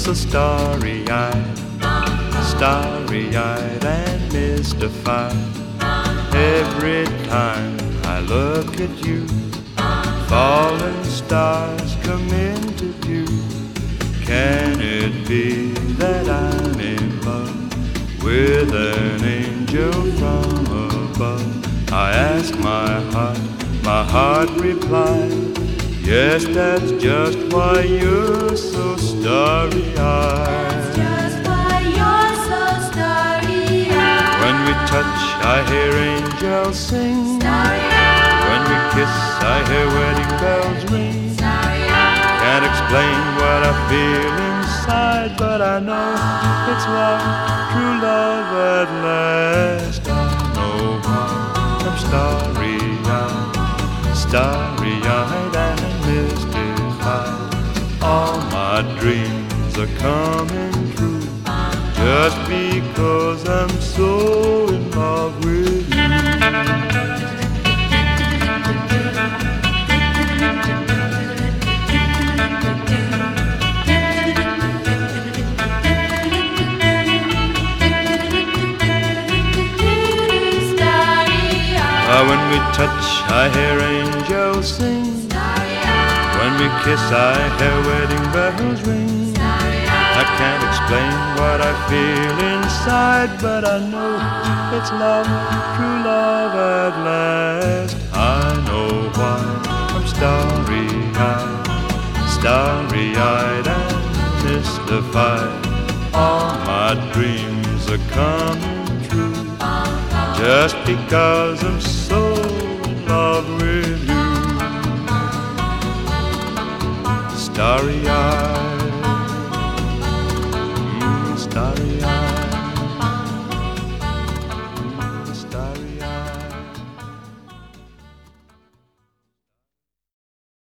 so starry-eyed, starry-eyed and mystified. Every time I look at you, falling stars come into view. Can it be that I'm in love with an angel from above? I ask my heart replied, yes, that's just why you're so starry-eyed. That's just why you're so starry-eyed. When we touch, I hear angels sing. Starry-eyed. When we kiss, I hear wedding bells ring. Starry-eyed. Can't explain what I feel inside, but I know it's love, true love at last. I know why I'm starry-eyed, starry-eyed and mystified. All my dreams are coming true, just because I'm so in love with you. When we touch, I hear angels sing. When we kiss, I hear wedding bells ring. I can't explain what I feel inside, but I know it's love, true love at last. I know why I'm starry-eyed, starry-eyed and mystified. All my dreams are coming true, just because I'm so in love with